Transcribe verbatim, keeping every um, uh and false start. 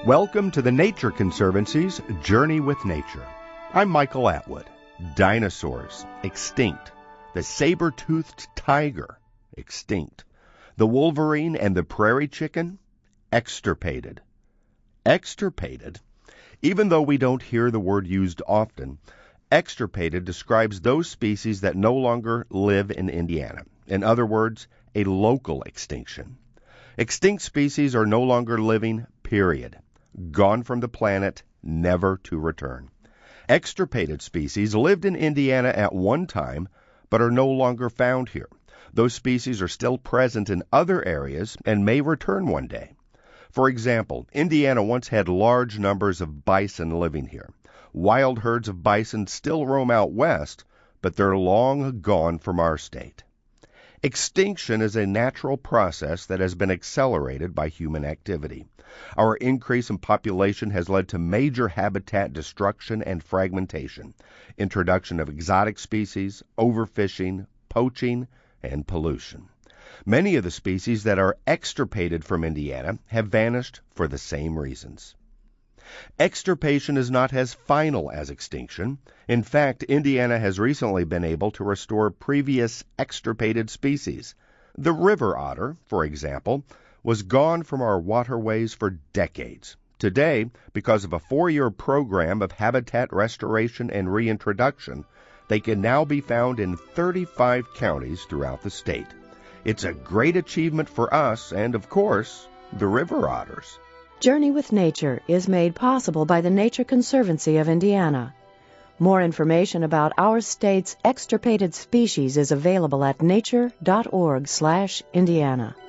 Welcome to the Nature Conservancy's Journey with Nature. I'm Michael Atwood. Dinosaurs, extinct. The saber-toothed tiger, extinct. The wolverine and the prairie chicken, extirpated. Extirpated? Even though we don't hear the word used often, extirpated describes those species that no longer live in Indiana. In other words, a local extinction. Extinct species are no longer living, period. Gone from the planet, never to return. Extirpated species lived in Indiana at one time, but are no longer found here. Those species are still present in other areas and may return one day. For example, Indiana once had large numbers of bison living here. Wild herds of bison still roam out west, but they're long gone from our state. Extinction is a natural process that has been accelerated by human activity. Our increase in population has led to major habitat destruction and fragmentation, introduction of exotic species, overfishing, poaching, and pollution. Many of the species that are extirpated from Indiana have vanished for the same reasons. Extirpation is not as final as extinction. In fact, Indiana has recently been able to restore previous extirpated species. The river otter, for example, was gone from our waterways for decades. Today, because of a four-year program of habitat restoration and reintroduction, they can now be found in thirty-five counties throughout the state. It's a great achievement for us and, of course, the river otters. Journey with Nature is made possible by the Nature Conservancy of Indiana. More information about our state's extirpated species is available at nature dot org slash Indiana.